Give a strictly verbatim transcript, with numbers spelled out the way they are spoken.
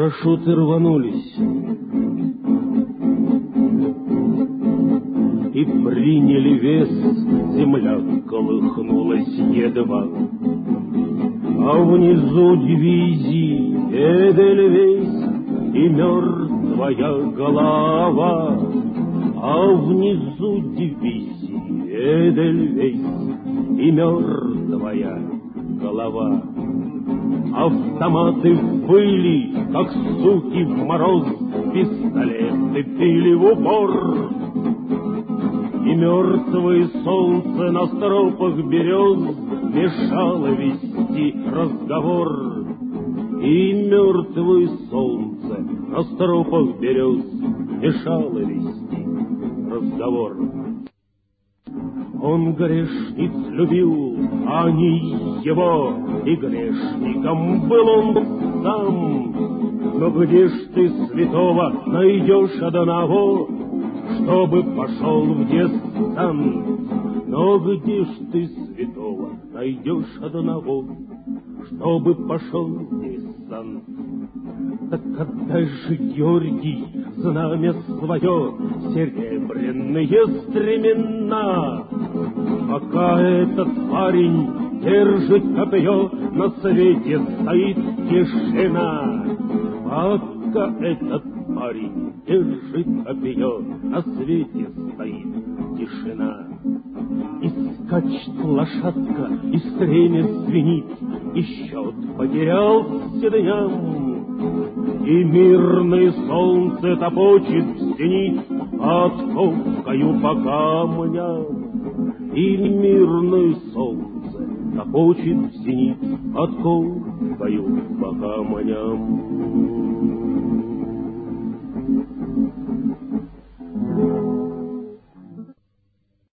Парашюты рванулись и приняли вес, земля колыхнулась едва, а внизу дивизии Эдельвейс и мертвая голова, а внизу дивизии Эдельвейс и мертвая голова. Автоматы выли, как суки в мороз, пистолеты пили в упор, и мертвое солнце на стропах берез мешало вести разговор. И мертвое солнце на стропах берез мешало вести разговор. Он грешниц любил, а не его, и грешником был он сам. Но где ж ты святого найдешь одного, чтобы пошел в Дессан? Но где ж ты святого найдешь одного, чтобы пошел в Дессан? Так отдай же, Георгий, знамя свое, серебряные стремена. Пока этот парень держит копье, на свете стоит тишина. Пока этот парень держит копье, на свете стоит тишина. И скачет лошадка, и стремя звенит, и счет потерялся дням. И мирное солнце топочет в зенит отковкою по камням. И мирное солнце топочет в зенит отковкою по камням.